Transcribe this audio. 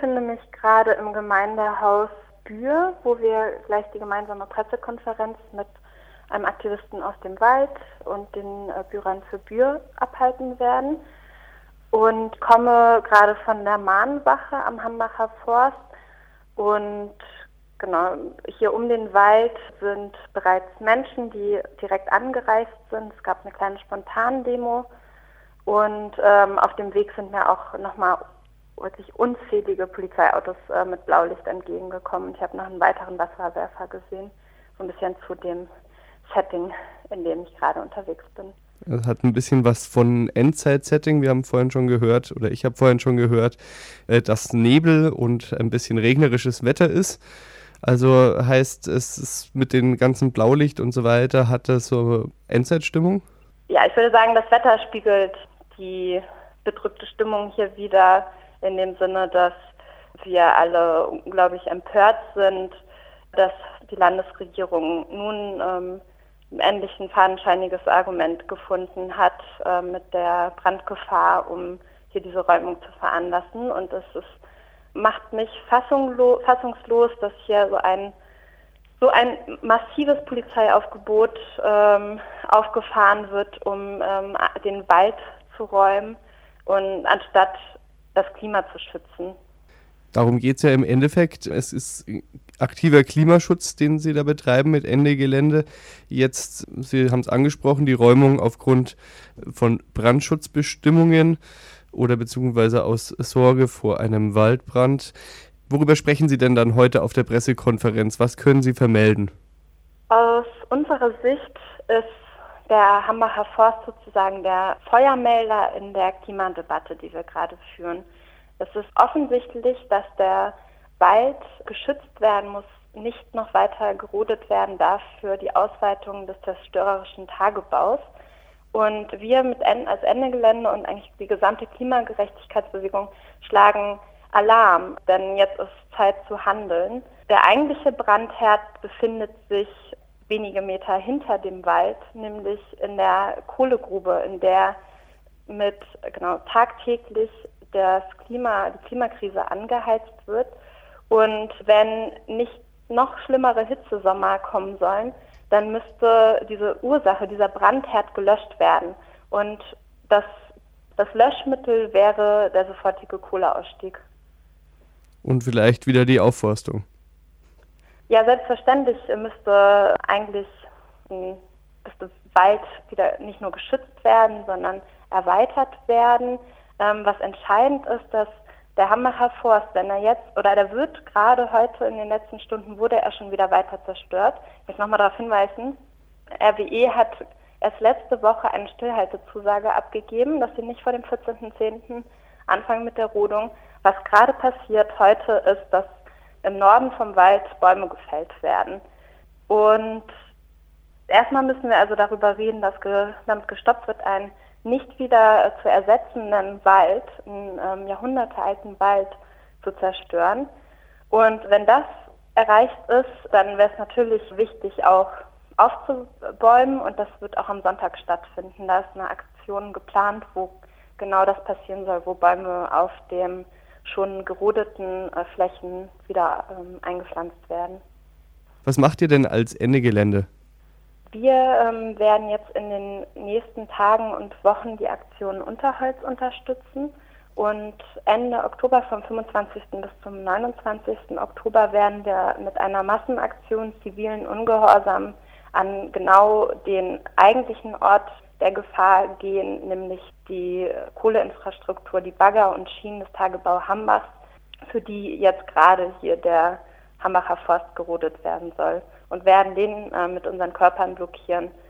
befinde mich gerade im Gemeindehaus Bühr, wo wir gleich die gemeinsame Pressekonferenz mit einem Aktivisten aus dem Wald und den Bürgern für Bühr abhalten werden. Und komme gerade von der Mahnwache am Hambacher Forst. Und genau, hier um den Wald sind bereits Menschen, die direkt angereist sind. Es gab eine kleine Spontandemo. Und auf dem Weg sind mir auch nochmal wirklich unzählige Polizeiautos mit Blaulicht entgegengekommen. Ich habe noch einen weiteren Wasserwerfer gesehen, so ein bisschen zu dem Setting, in dem ich gerade unterwegs bin. Das hat ein bisschen was von Endzeit-Setting. Wir haben vorhin schon gehört, oder ich habe vorhin schon gehört, dass Nebel und ein bisschen regnerisches Wetter ist. Also heißt, es ist mit dem ganzen Blaulicht und so weiter, hat das so Endzeitstimmung? Ja, ich würde sagen, das Wetter spiegelt die bedrückte Stimmung hier wider, in dem Sinne, dass wir alle unglaublich empört sind, dass die Landesregierung nun endlich ein fadenscheiniges Argument gefunden hat mit der Brandgefahr, um hier diese Räumung zu veranlassen. Und macht mich fassungslos, dass hier so ein massives Polizeiaufgebot aufgefahren wird, um den Wald zu räumen und anstatt das Klima zu schützen. Darum geht es ja im Endeffekt. Es ist aktiver Klimaschutz, den Sie da betreiben mit Ende Gelände. Jetzt, Sie haben es angesprochen, die Räumung aufgrund von Brandschutzbestimmungen oder beziehungsweise aus Sorge vor einem Waldbrand. Worüber sprechen Sie denn dann heute auf der Pressekonferenz? Was können Sie vermelden? Aus unserer Sicht ist der Hambacher Forst sozusagen der Feuermelder in der Klimadebatte, die wir gerade führen. Es ist offensichtlich, dass der Wald geschützt werden muss, nicht noch weiter gerodet werden darf für die Ausweitung des zerstörerischen Tagebaus. Und wir als Ende Gelände und eigentlich die gesamte Klimagerechtigkeitsbewegung schlagen Alarm, denn jetzt ist Zeit zu handeln. Der eigentliche Brandherd befindet sich wenige Meter hinter dem Wald, nämlich in der Kohlegrube, in der tagtäglich die Klimakrise angeheizt wird. Und wenn nicht noch schlimmere Hitzesommer kommen sollen, dann müsste diese Ursache, dieser Brandherd gelöscht werden. Und das Löschmittel wäre der sofortige Kohleausstieg. Und vielleicht wieder die Aufforstung. Ja, selbstverständlich müsste Wald wieder nicht nur geschützt werden, sondern erweitert werden. Was entscheidend ist, dass der Hambacher Forst, der wird gerade heute in den letzten Stunden, wurde er schon wieder weiter zerstört. Ich möchte nochmal darauf hinweisen, RWE hat erst letzte Woche eine Stillhaltezusage abgegeben, dass sie nicht vor dem 14.10. anfangen mit der Rodung. Was gerade passiert heute ist, dass im Norden vom Wald Bäume gefällt werden. Und erstmal müssen wir also darüber reden, dass damit gestoppt wird, einen nicht wieder zu ersetzenden Wald, einen jahrhundertealten Wald zu zerstören. Und wenn das erreicht ist, dann wäre es natürlich wichtig, auch aufzubäumen, und das wird auch am Sonntag stattfinden. Da ist eine Aktion geplant, wo genau das passieren soll, wo Bäume auf dem schon gerodeten Flächen wieder eingepflanzt werden. Was macht ihr denn als Ende Gelände? Wir werden jetzt in den nächsten Tagen und Wochen die Aktion Unterholz unterstützen, und Ende Oktober, vom 25. bis zum 29. Oktober, werden wir mit einer Massenaktion zivilen Ungehorsam an genau den eigentlichen Ort der Gefahr gehen, nämlich die Kohleinfrastruktur, die Bagger und Schienen des Tagebau Hambachs, für die jetzt gerade hier der Hambacher Forst gerodet werden soll, und werden den mit unseren Körpern blockieren.